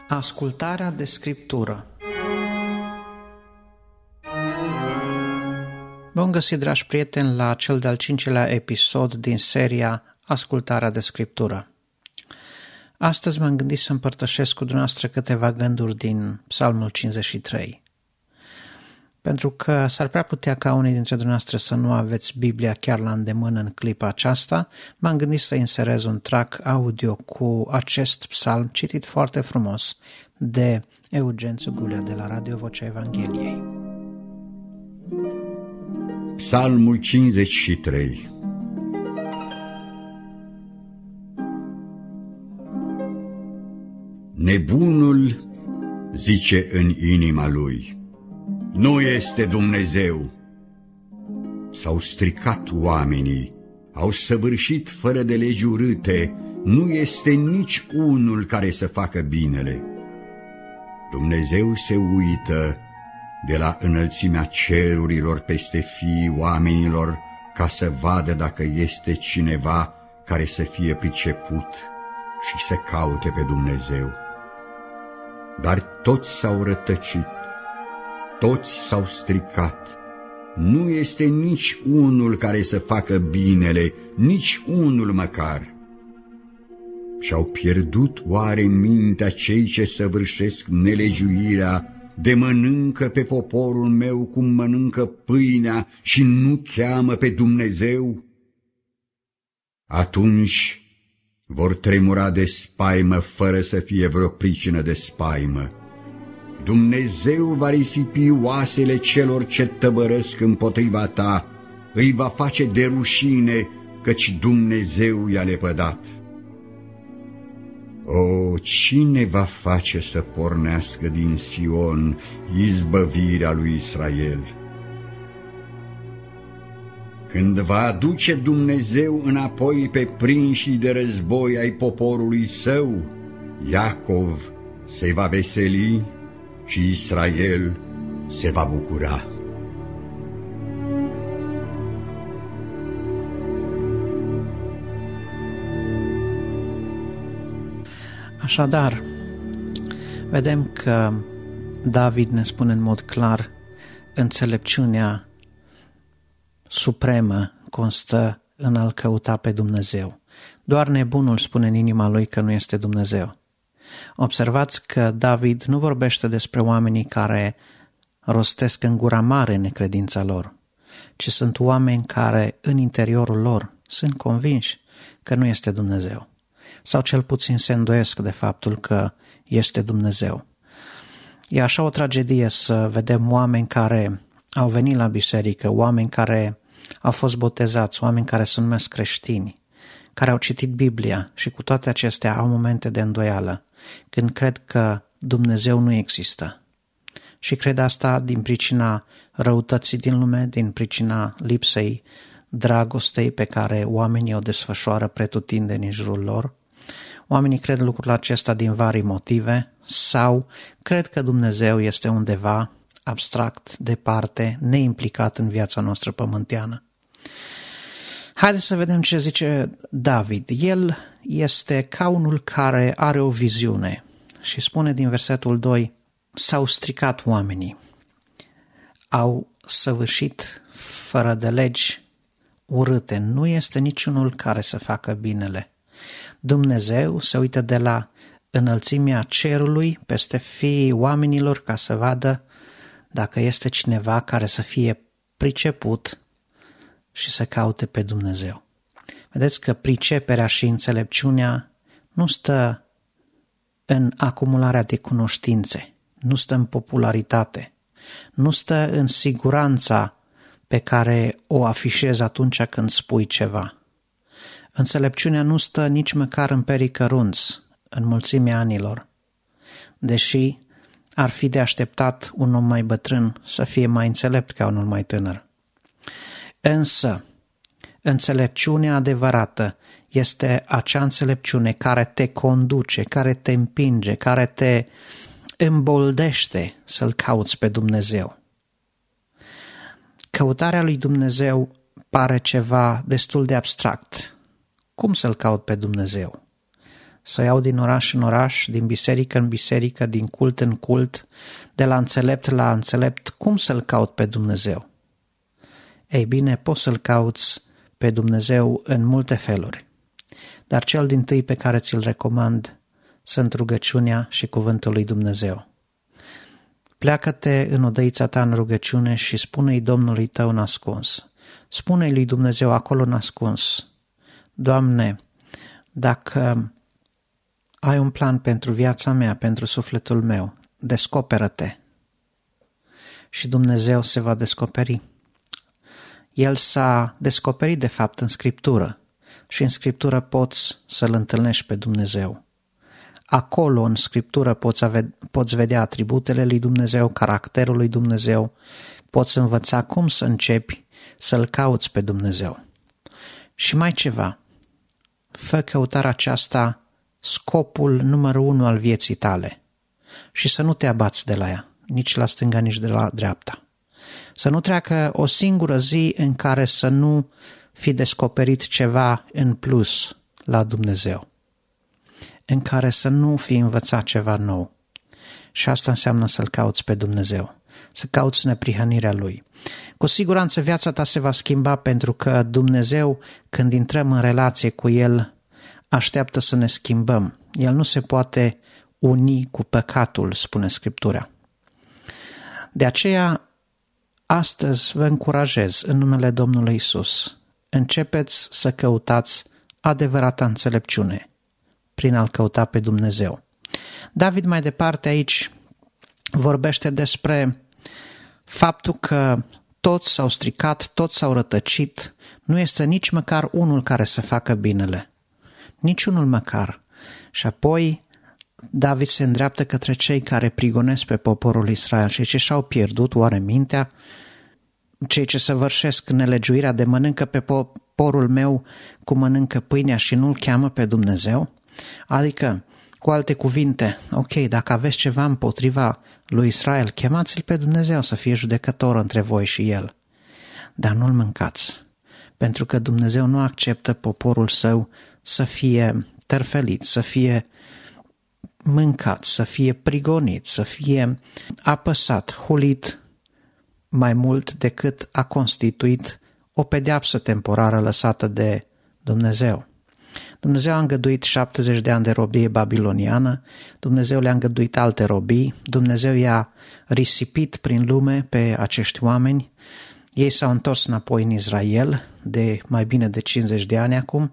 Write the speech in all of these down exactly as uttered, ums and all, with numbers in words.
Ascultarea de Scriptură. Bun găsit, dragi prieteni, la cel de-al cincilea episod din seria Ascultarea de Scriptură. Astăzi m-am gândit să împărtășesc cu dumneavoastră câteva gânduri din Psalmul cincizeci și trei. Pentru că s-ar prea putea ca unii dintre dumneavoastră să nu aveți Biblia chiar la îndemână în clipa aceasta, m-am gândit să inserez un track audio cu acest psalm citit foarte frumos de Eugen Țugulea de la Radio Vocea Evangheliei. Psalmul cincizeci și trei. Nebunul zice în inima lui: nu este Dumnezeu. S-au stricat oamenii, au săvârșit fără de legi urâte, nu este nici unul care să facă binele. Dumnezeu se uită de la înălțimea cerurilor peste fiii oamenilor ca să vadă dacă este cineva care să fie priceput și să caute pe Dumnezeu. Dar toți s-au rătăcit, toți s-au stricat, nu este nici unul care să facă binele, nici unul măcar. Și-au pierdut oare mintea cei ce săvârșesc nelegiuirea, de mănâncă pe poporul meu cum mănâncă pâinea și nu cheamă pe Dumnezeu? Atunci vor tremura de spaimă fără să fie vreo pricină de spaimă. Dumnezeu va risipi oasele celor ce tăbărăsc împotriva ta, îi va face de rușine, căci Dumnezeu i-a lepădat. O, cine va face să pornească din Sion izbăvirea lui Israel? Când va aduce Dumnezeu înapoi pe prinșii de război ai poporului său, Iacov se va veseli și Israel se va bucura. Așadar, vedem că David ne spune în mod clar: înțelepciunea supremă constă în a-L căuta pe Dumnezeu. Doar nebunul spune în inima lui că nu este Dumnezeu. Observați că David nu vorbește despre oamenii care rostesc în gura mare necredința lor, ci sunt oameni care în interiorul lor sunt convinși că nu este Dumnezeu, sau cel puțin se îndoiesc de faptul că este Dumnezeu. E așa o tragedie să vedem oameni care au venit la biserică, oameni care au fost botezați, oameni care se numesc creștini, care au citit Biblia și cu toate acestea au momente de îndoială, când cred că Dumnezeu nu există. Și cred asta din pricina răutății din lume, din pricina lipsei dragostei pe care oamenii o desfășoară pretutindeni în jurul lor. Oamenii cred lucrul acesta din vari motive sau cred că Dumnezeu este undeva abstract, departe, neimplicat în viața noastră pământeană. Haideți să vedem ce zice David. El este ca unul care are o viziune și spune din versetul doi: s-au stricat oamenii, au săvârșit fără de legi urâte, nu este niciunul care să facă binele. Dumnezeu se uită de la înălțimea cerului peste fiii oamenilor ca să vadă dacă este cineva care să fie priceput și să caute pe Dumnezeu. Vedeți că priceperea și înțelepciunea nu stă în acumularea de cunoștințe, nu stă în popularitate, nu stă în siguranța pe care o afișezi atunci când spui ceva. Înțelepciunea nu stă nici măcar în perii cărunți, în mulțimea anilor, deși ar fi de așteptat un om mai bătrân să fie mai înțelept ca unul mai tânăr. Însă, înțelepciunea adevărată este acea înțelepciune care te conduce, care te împinge, care te îmboldește să-L cauți pe Dumnezeu. Căutarea lui Dumnezeu pare ceva destul de abstract. Cum să-L caut pe Dumnezeu? să iau din oraș în oraș, din biserică în biserică, din cult în cult, de la înțelept la înțelept, cum să-L caut pe Dumnezeu? Ei bine, poți să-L cauți pe Dumnezeu în multe feluri, dar cel dintâi pe care ți-l recomand sunt rugăciunea și cuvântul lui Dumnezeu. Pleacă-te în odăița ta în rugăciune și spune-i Domnului tău nascuns. Spune-i lui Dumnezeu acolo nascuns: Doamne, dacă ai un plan pentru viața mea, pentru sufletul meu, descoperă-te. Și Dumnezeu se va descoperi. El s-a descoperit de fapt în Scriptură și în Scriptură poți să-L întâlnești pe Dumnezeu. Acolo, în Scriptură, poți, ave- poți vedea atributele lui Dumnezeu, caracterul lui Dumnezeu, poți învăța cum să începi să-L cauți pe Dumnezeu. Și mai ceva, fă căutarea aceasta scopul numărul unu al vieții tale și să nu te abați de la ea, nici la stânga, nici de la dreapta. Să nu treacă o singură zi în care să nu fi descoperit ceva în plus la Dumnezeu, în care să nu fi învățat ceva nou. Și asta înseamnă să-L cauți pe Dumnezeu, să cauți neprihănirea Lui. Cu siguranță viața ta se va schimba, pentru că Dumnezeu, când intrăm în relație cu El, așteaptă să ne schimbăm. El nu se poate uni cu păcatul, spune Scriptura. De aceea, astăzi vă încurajez în numele Domnului Iisus. Începeți să căutați adevărata înțelepciune prin a-L căuta pe Dumnezeu. David mai departe aici vorbește despre faptul că toți s-au stricat, toți s-au rătăcit, nu este nici măcar unul care să facă binele. Nici unul măcar. Și apoi David se îndreaptă către cei care prigonesc pe poporul Israel și cei și-au pierdut oare mintea, cei ce săvârșesc nelegiuirea de mănâncă pe poporul meu cum mănâncă pâinea și nu-L cheamă pe Dumnezeu. Adică, cu alte cuvinte, ok, dacă aveți ceva împotriva lui Israel, chemați-L pe Dumnezeu să fie judecător între voi și El, dar nu-L mâncați, pentru că Dumnezeu nu acceptă poporul Său să fie tărfelit, să fie mâncat, să fie prigonit, să fie apăsat, hulit, mai mult decât a constituit o pedeapsă temporară lăsată de Dumnezeu. Dumnezeu a îngăduit șaptezeci de ani de robie babiloniană, Dumnezeu le-a îngăduit alte robii, Dumnezeu i-a risipit prin lume pe acești oameni, ei s-au întors înapoi în Israel de mai bine de cincizeci de ani acum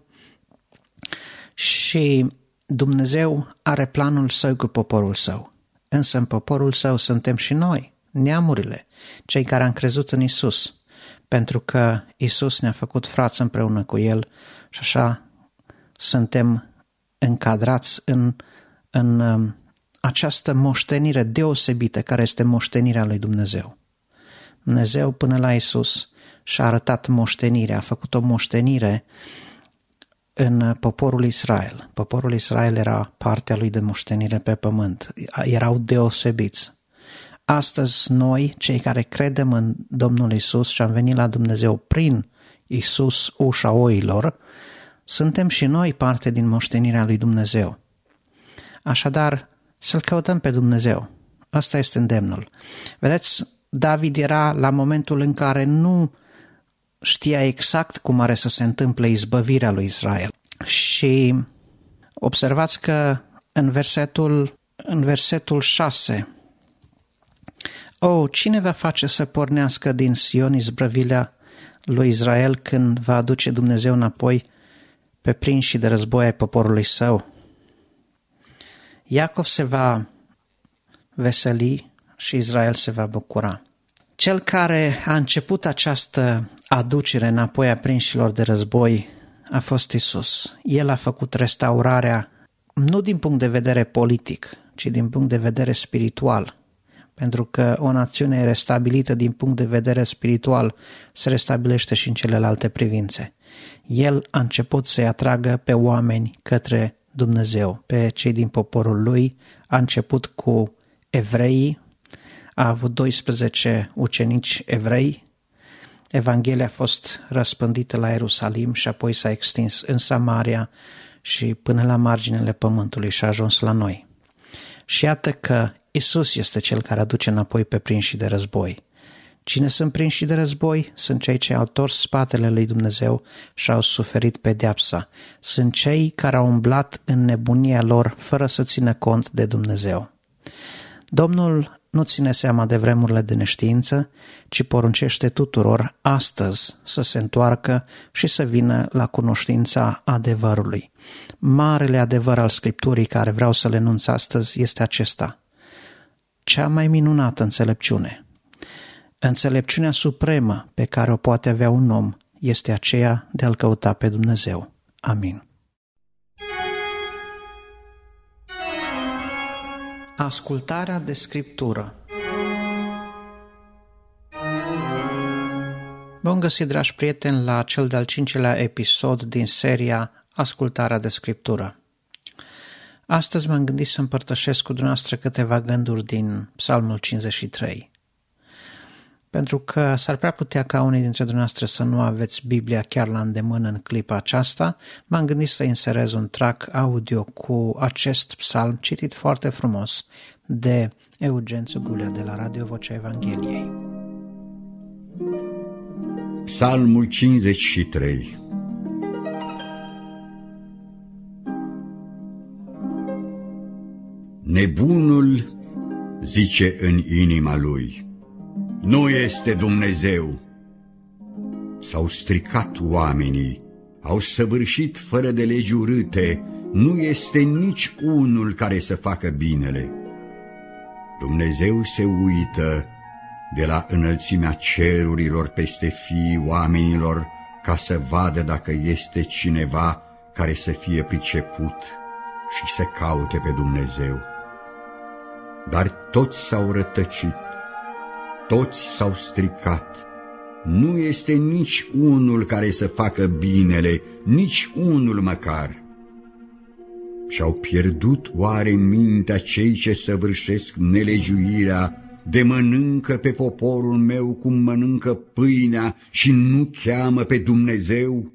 și Dumnezeu are planul Său cu poporul Său, însă în poporul Său suntem și noi, neamurile, cei care am crezut în Isus, pentru că Isus ne-a făcut frați împreună cu El și așa suntem încadrați în, în um, această moștenire deosebită care este moștenirea lui Dumnezeu. Dumnezeu până la Isus și-a arătat moștenirea, a făcut o moștenire în poporul Israel. Poporul Israel era partea lui de moștenire pe pământ, erau deosebiți. Astăzi noi, cei care credem în Domnul Isus și am venit la Dumnezeu prin Isus, ușa oilor, suntem și noi parte din moștenirea lui Dumnezeu. Așadar, să-L căutăm pe Dumnezeu. Asta este îndemnul. Vedeți, David era la momentul în care nu știa exact cum are să se întâmple izbăvirea lui Israel. Și observați că în versetul, în versetul șase, O, cine va face să pornească din Sion izbăvirea lui Israel când va aduce Dumnezeu înapoi pe prinși de război ai poporului său? Iacov se va veseli și Israel se va bucura. Cel care a început această aducere înapoi a prinșilor de război a fost Isus. El a făcut restaurarea nu din punct de vedere politic, ci din punct de vedere spiritual. Pentru că o națiune restabilită din punct de vedere spiritual se restabilește și în celelalte privințe. El a început să-i atragă pe oameni către Dumnezeu, pe cei din poporul lui, a început cu evreii, a avut doisprezece ucenici evrei, Evanghelia a fost răspândită la Ierusalim și apoi s-a extins în Samaria și până la marginile pământului și a ajuns la noi. Și iată că Isus este Cel care aduce înapoi pe prinși de război. Cine sunt prinși de război? Sunt cei ce au tors spatele lui Dumnezeu și au suferit pedeapsa. Sunt cei care au umblat în nebunia lor fără să țină cont de Dumnezeu. Domnul nu ține seama de vremurile de neștiință, ci poruncește tuturor astăzi să se întoarcă și să vină la cunoștința adevărului. Marele adevăr al Scripturii care vreau să le enunț astăzi este acesta. Cea mai minunată înțelepciune, înțelepciunea supremă pe care o poate avea un om, este aceea de a-L căuta pe Dumnezeu. Amin. Ascultarea de Scriptură. Bun găsit, dragi prieteni, la cel de-al cincilea episod din seria Ascultarea de Scriptură. Astăzi m-am gândit să împărtășesc cu dumneavoastră câteva gânduri din Psalmul cincizeci și trei. Pentru că s-ar prea putea ca unii dintre dumneavoastră să nu aveți Biblia chiar la îndemână în clipa aceasta, m-am gândit să inserez un track audio cu acest psalm citit foarte frumos de Eugen Țugulea de la Radio Vocea Evangheliei. Psalmul cincizeci și trei. Nebunul zice în inima lui: nu este Dumnezeu. S-au stricat oamenii, au săvârșit fără de legi urâte, nu este nici unul care să facă binele. Dumnezeu se uită de la înălțimea cerurilor peste fiii oamenilor ca să vadă dacă este cineva care să fie priceput și să caute pe Dumnezeu. Dar toți s-au rătăcit, toți s-au stricat, nu este nici unul care să facă binele, nici unul măcar. Și-au pierdut oare mintea cei ce săvârșesc nelegiuirea, de mănâncă pe poporul meu cum mănâncă pâinea și nu cheamă pe Dumnezeu?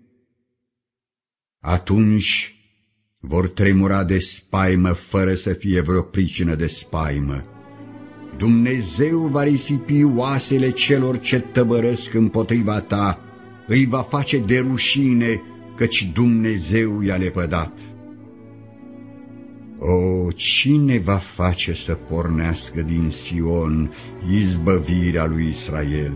Atunci vor tremura de spaimă fără să fie vreo pricină de spaimă. Dumnezeu va risipi oasele celor ce tăbărăsc împotriva ta, îi va face de rușine, căci Dumnezeu i-a lepădat. O, cine va face să pornească din Sion izbăvirea lui Israel?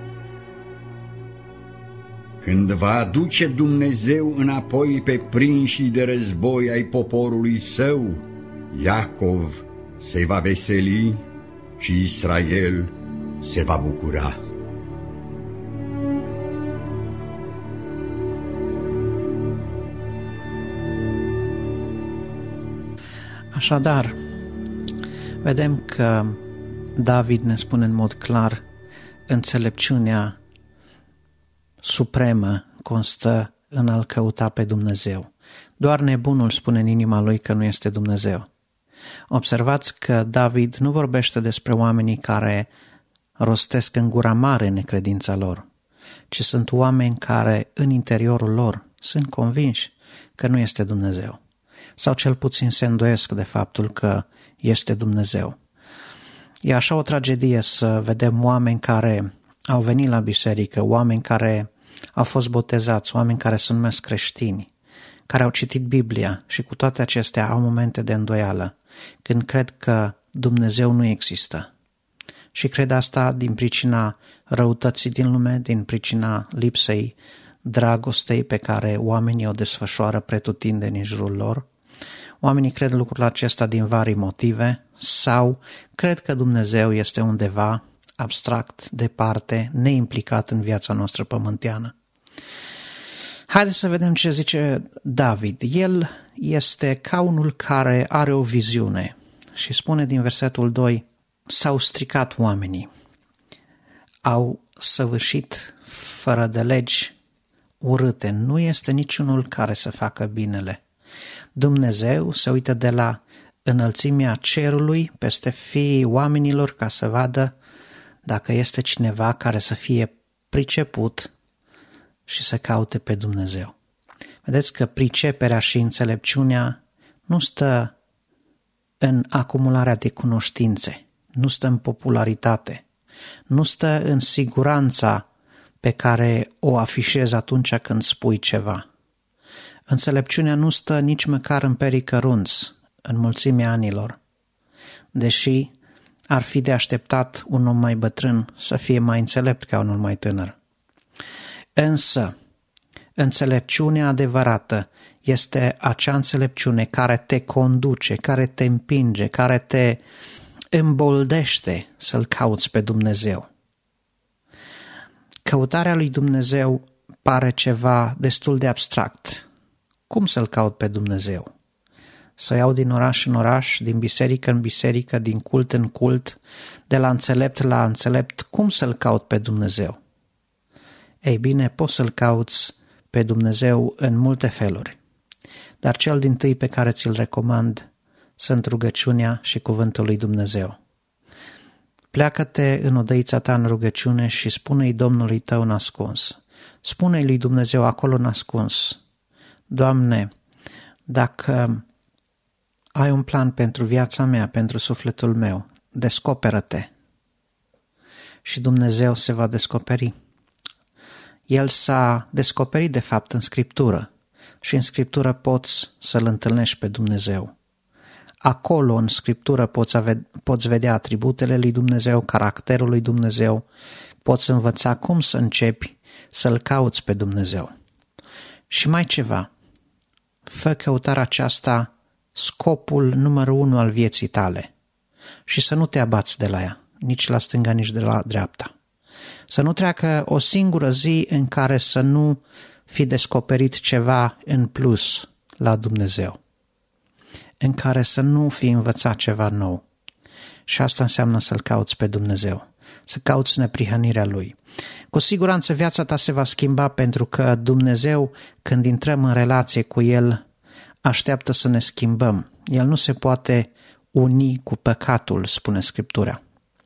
Când va aduce Dumnezeu înapoi pe prinșii de război ai poporului său, Iacov se va veseli și Israel se va bucura. Așadar, vedem că David ne spune în mod clar: înțelepciunea supremă constă în a-L căuta pe Dumnezeu. Doar nebunul spune în inima lui că nu este Dumnezeu. Observați că David nu vorbește despre oamenii care rostesc în gura mare necredința lor, ci sunt oameni care în interiorul lor sunt convinși că nu este Dumnezeu, sau cel puțin se îndoiesc de faptul că este Dumnezeu. E așa o tragedie să vedem oameni care au venit la biserică, oameni care au fost botezați, oameni care se numesc creștini, care au citit Biblia și cu toate acestea au momente de îndoială, când cred că Dumnezeu nu există. Și cred asta din pricina răutății din lume, din pricina lipsei dragostei pe care oamenii o desfășoară pretutindeni în jurul lor. Oamenii cred lucrul acesta din vari motive sau cred că Dumnezeu este undeva abstract, departe, neimplicat în viața noastră pământeană. Haideți să vedem ce zice David. El este ca unul care are o viziune și spune din versetul doi: s-au stricat oamenii, au săvârșit fără de legi urâte, nu este niciunul care să facă binele. Dumnezeu se uită de la înălțimea cerului peste fiii oamenilor ca să vadă dacă este cineva care să fie priceput și să caute pe Dumnezeu. Vedeți că priceperea și înțelepciunea nu stă în acumularea de cunoștințe, nu stă în popularitate, nu stă în siguranța pe care o afișezi atunci când spui ceva. Înțelepciunea nu stă nici măcar în perii cărunți, în mulțimea anilor, deși ar fi de așteptat un om mai bătrân să fie mai înțelept ca unul mai tânăr. Însă, înțelepciunea adevărată este acea înțelepciune care te conduce, care te împinge, care te îmboldește să-L cauți pe Dumnezeu. Căutarea lui Dumnezeu pare ceva destul de abstract. Cum să-L caut pe Dumnezeu? Să iau din oraș în oraș, din biserică în biserică, din cult în cult, de la înțelept la înțelept, cum să-L caut pe Dumnezeu? Ei bine, poți să-L cauți pe Dumnezeu în multe feluri, dar cel dintâi pe care ți-l recomand sunt rugăciunea și cuvântul lui Dumnezeu. Pleacă-te în odăița ta în rugăciune și spune-i Domnului tău nascuns. Spune-i lui Dumnezeu acolo nascuns: Doamne, dacă ai un plan pentru viața mea, pentru sufletul meu, descoperă-te. Și Dumnezeu se va descoperi. El s-a descoperit de fapt în Scriptură și în Scriptură poți să-L întâlnești pe Dumnezeu. Acolo în Scriptură poți, ave- poți vedea atributele lui Dumnezeu, caracterul lui Dumnezeu, poți învăța cum să începi să-L cauți pe Dumnezeu. Și mai ceva, fă căutarea aceasta scopul numărul unu al vieții tale și să nu te abați de la ea, nici la stânga, nici de la dreapta. Să nu treacă o singură zi în care să nu fi descoperit ceva în plus la Dumnezeu, în care să nu fi învățat ceva nou. Și asta înseamnă să-L cauți pe Dumnezeu, să cauți neprihănirea Lui. Cu siguranță viața ta se va schimba, pentru că Dumnezeu, când intrăm în relație cu El, așteaptă să ne schimbăm. El nu se poate uni cu păcatul, spune Scriptura.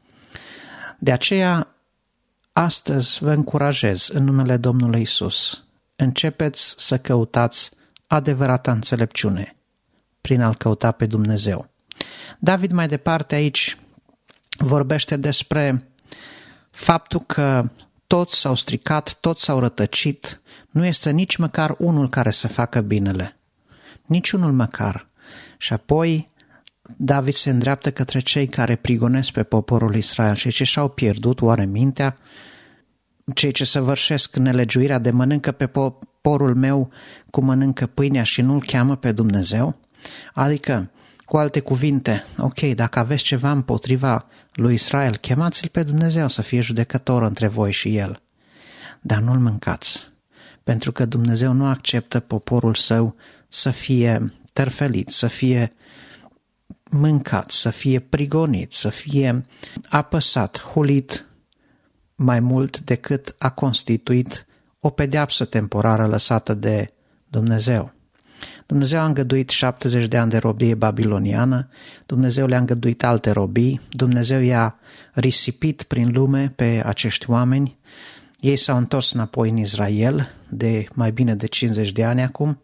De aceea, astăzi vă încurajez în numele Domnului Iisus. Începeți să căutați adevărata înțelepciune prin a-L căuta pe Dumnezeu. David mai departe aici vorbește despre faptul că toți s-au stricat, toți s-au rătăcit, nu este nici măcar unul care să facă binele. Nici unul măcar. Și apoi David se îndreaptă către cei care prigonesc pe poporul Israel, cei ce și-au pierdut oare mintea, cei ce săvârșesc nelegiuirea de mănâncă pe poporul meu cum mănâncă pâinea și nu-L cheamă pe Dumnezeu. Adică, cu alte cuvinte, ok, dacă aveți ceva împotriva lui Israel, chemați-L pe Dumnezeu să fie judecător între voi și El, dar nu-L mâncați, pentru că Dumnezeu nu acceptă poporul Său să fie terfelit, să fie mâncat, să fie prigonit, să fie apăsat, hulit, mai mult decât a constituit o pedeapsă temporară lăsată de Dumnezeu. Dumnezeu a îngăduit șaptezeci de ani de robie babiloniană, Dumnezeu le-a îngăduit alte robii, Dumnezeu i-a risipit prin lume pe acești oameni, ei s-au întors înapoi în Israel de mai bine de cincizeci de ani acum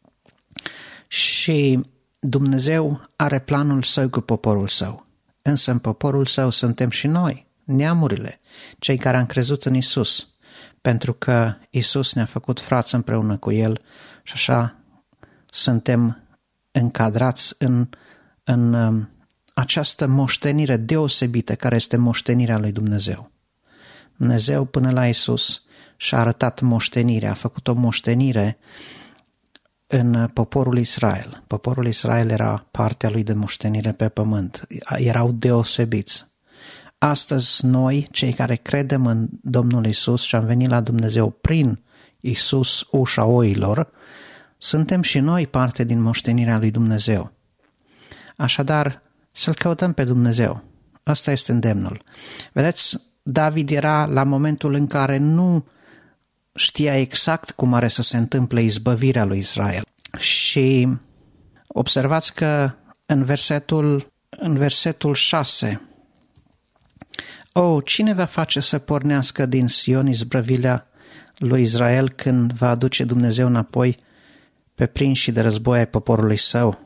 și Dumnezeu are planul Său cu poporul Său. Însă în poporul Său suntem și noi, neamurile, cei care am crezut în Isus, pentru că Isus ne-a făcut frați împreună cu El și așa suntem încadrați în, în această moștenire deosebită care este moștenirea lui Dumnezeu. Dumnezeu până la Isus și-a arătat moștenirea, a făcut o moștenire în poporul Israel. Poporul Israel era partea lui de moștenire pe pământ, erau deosebiți. Astăzi noi, cei care credem în Domnul Isus și am venit la Dumnezeu prin Isus, ușa oilor, suntem și noi parte din moștenirea lui Dumnezeu. Așadar, să-L căutăm pe Dumnezeu. Asta este îndemnul. Vedeți, David era la momentul în care nu știa exact cum are să se întâmple izbăvirea lui Israel. Și observați că în versetul, în versetul șase, O, cine va face să pornească din Sion izbăvirea lui Israel când va aduce Dumnezeu înapoi pe prinși de război ai poporului său.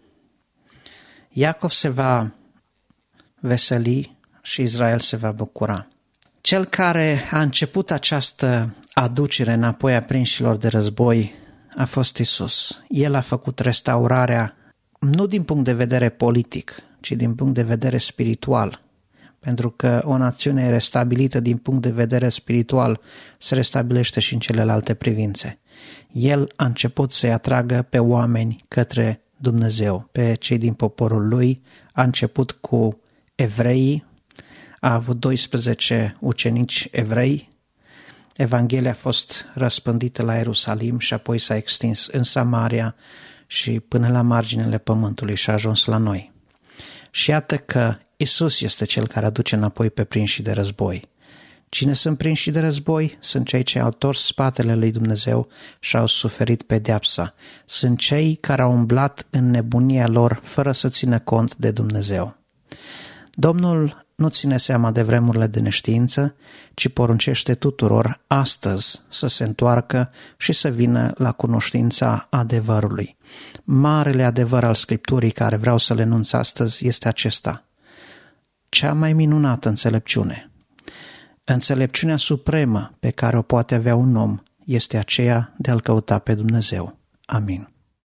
Iacov se va veseli și Israel se va bucura. Cel care a început această aducere înapoi a prinșilor de război a fost Isus. El a făcut restaurarea nu din punct de vedere politic, ci din punct de vedere spiritual. Pentru că o națiune restabilită din punct de vedere spiritual se restabilește și în celelalte privințe. El a început să-i atragă pe oameni către Dumnezeu, pe cei din poporul lui, a început cu evreii, a avut doisprezece ucenici evrei, Evanghelia a fost răspândită la Ierusalim și apoi s-a extins în Samaria și până la marginile pământului și a ajuns la noi. Și iată că Isus este Cel care aduce înapoi pe prinșii de război. Cine sunt prinșii de război? Sunt cei ce au tors spatele lui Dumnezeu și au suferit pedeapsa. Sunt cei care au umblat în nebunia lor fără să țină cont de Dumnezeu. Domnul nu ține seama de vremurile de neștiință, ci poruncește tuturor astăzi să se întoarcă și să vină la cunoștința adevărului. Marele adevăr al Scripturii care vreau să le enunț astăzi este acesta. Cea mai minunată înțelepciune, înțelepciunea supremă pe care o poate avea un om, este aceea de a-L căuta pe Dumnezeu. Amin.